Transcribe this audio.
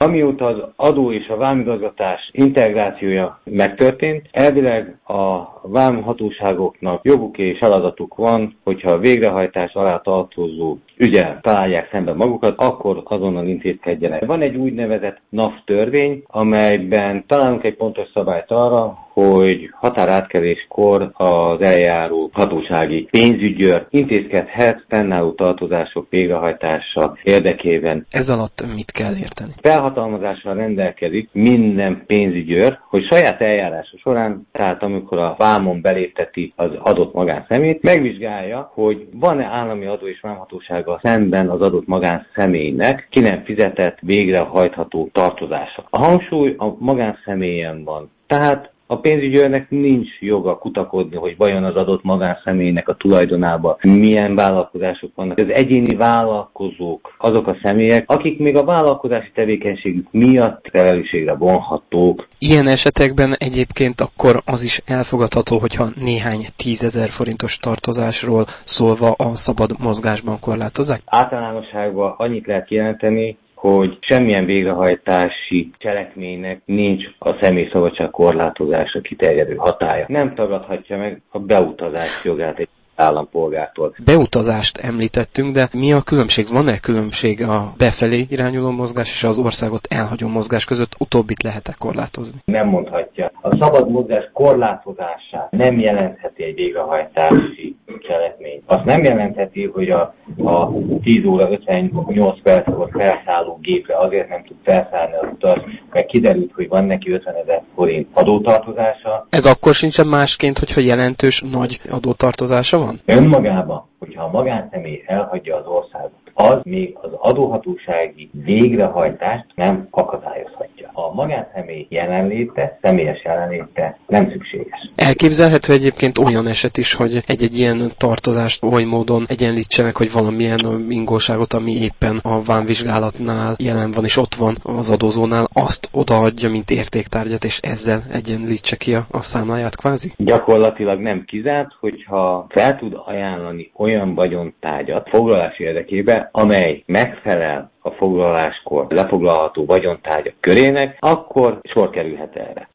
Amióta az adó és a vámigazgatás integrációja megtörtént, elvileg a vámhatóságoknak joguk és feladatuk van, hogyha a végrehajtás alá tartozó ügyel találják szemben magukat, akkor azonnal intézkedjenek. Van egy úgynevezett NAV törvény, amelyben találunk egy pontos szabályt arra, hogy határátkeléskor az eljáró hatósági pénzügyőr intézkedhet fennálló tartozások végrehajtása érdekében. Ez alatt mit kell érteni? Felhatalmazással rendelkezik minden pénzügyőr, hogy saját eljárása során, tehát amikor a vámon belépteti az adott magánszemélyt, megvizsgálja, hogy van-e állami adó és vámhatósága szemben az adott magánszemélynek ki nem fizetett végrehajtható tartozása. A hangsúly a magánszemélyen van. Tehát a pénzügyőrnek nincs joga kutakodni, hogy vajon az adott magánszemélynek a tulajdonában milyen vállalkozások vannak. Az egyéni vállalkozók azok a személyek, akik még a vállalkozási tevékenységük miatt felelősségre vonhatók. Ilyen esetekben egyébként akkor az is elfogadható, hogyha néhány 10 000 forintos tartozásról szólva a szabad mozgásban korlátozzák? Általánosságban annyit lehet kijelenteni, hogy semmilyen végrehajtási cselekménynek nincs a személyszabadság korlátozása kiterjedő hatálya. Nem tagadhatja meg a beutazás jogát egy állampolgártól. Beutazást említettünk, de mi a különbség? Van-e különbség a befelé irányuló mozgás és az országot elhagyó mozgás között? Utóbbit lehet-e korlátozni? Nem mondhatja. A szabad mozgás korlátozását nem jelentheti egy végrehajtási cselekmény. Azt nem jelentheti, hogy a 10 óra 58 perckor felszálló gépre azért nem tud felszállni az utas, mert kiderült, hogy van neki 50 000 forint adótartozása. Ez akkor sincsen másként, hogyha jelentős nagy adótartozása van? Önmagában, hogyha a magánszemély elhagyja az országot, az még az adóhatósági végrehajtást nem akadályozhatja. A magánszemély jelenléte, személyes jelenléte nem szükséges. Elképzelhető egyébként olyan eset is, hogy egy ilyen tartozást oly módon egyenlítsenek, hogy valamilyen ingóságot, ami éppen a vámvizsgálatnál jelen van és ott van az adózónál, azt odaadja, mint értéktárgyat, és ezzel egyenlítse ki a számláját kvázi? Gyakorlatilag nem kizárt, hogyha fel tud ajánlani olyan vagyontárgyat foglalás érdekében, amely megfelel a foglaláskor lefoglalható vagyontárgyak körének, akkor sor kerülhet erre.